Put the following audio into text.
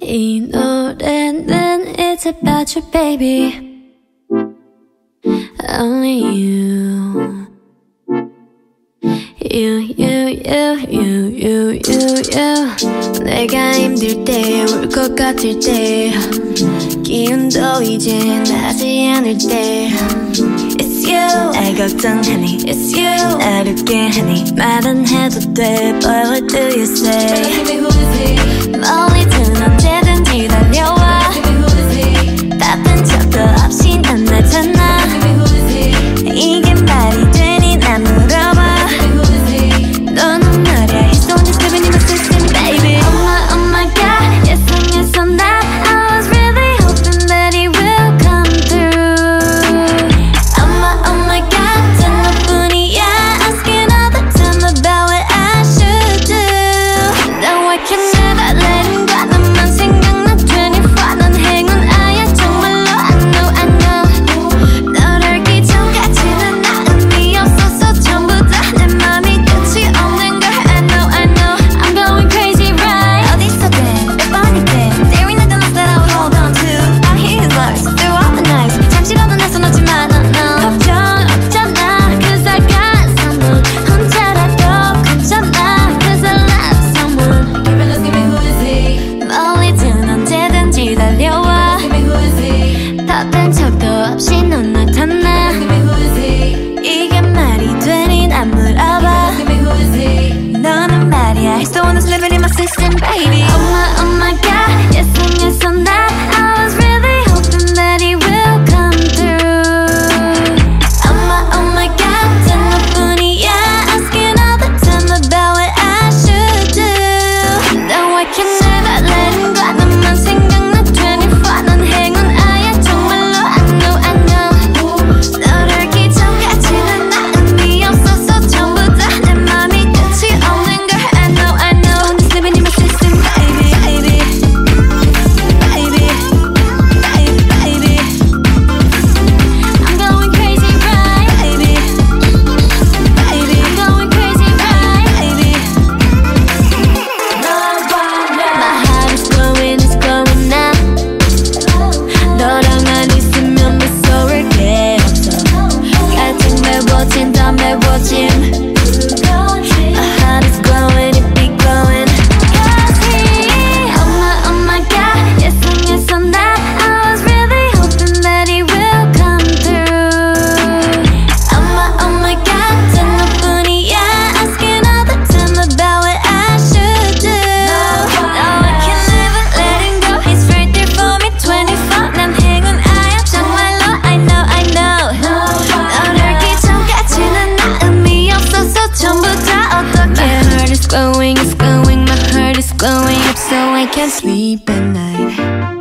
이 노래는 It's about you baby Only you 내가 힘들 때 울 것 같을 때 기운도 이제 나지 않을 때 It's you 날 걱정하니 It's you 날 웃게 하니 말은 해도 돼 But what do you say 멀리든 언제든지 달려와 바쁜 척도 없이 난 나타나 이게 말이 되니 난 물어봐 너는 말야 He's the one that's living in my system baby Oh my god Yes on that I was really hoping that he will come through Oh my god 단 너뿐이야 Asking all the time about what I should do No I can never let him go 너만 생각나 24 넌 행운아야 정말로 I know 널 알기 전까지는 나 의미 없었어 전부 다 내 맘이 끝이 없는 걸 I know I'm going crazy right 어디서든 몇 번이든 There ain't nothing else that I would hold on to I hear his words through all the nights 잠시라도 날 써놓지만 no 걱정 없잖아 Cause I got someone 혼자라도 괜찮아 Cause I love someone Give me who is he 멀리든 언제든지 달려와 Give me who is he 바쁜 척도 없이 넌 나타나 Give me who is he 이게 말이 되니 난 물어봐 Give me who is he 너는 말이야 He's the one that's living in my system baby Oh my god Yes on that I was really hoping that he will come through Oh my god 단 너뿐이야 Asking all the time about what I should do No I can never let him go 너만 생각나 24 넌 행운아야 정말로 I know 널 알기 전까지는 나 의미 없었어 전부 다 내 맘이 끝이 없는 걸 I know I'm just living in my system baby I'm going crazy right baby I'm going crazy right baby My heart is glowing now 너랑만 있으면 무서울 게 없어 갈증 메워진 더 메워짐 My heart is glowing, it be glowing Cause he Oh my god Yes on that I was really hoping that he will come through Oh my god 단 너뿐이야 Asking all the time about what I should do No I can never let him go He's right there for me 24 난 행운아야 정말로 I know 널 알기 전까지는 나 의미 없었어 전부 다 어떡해 My heart is glowing, my heart is glowing up so I can't sleep at night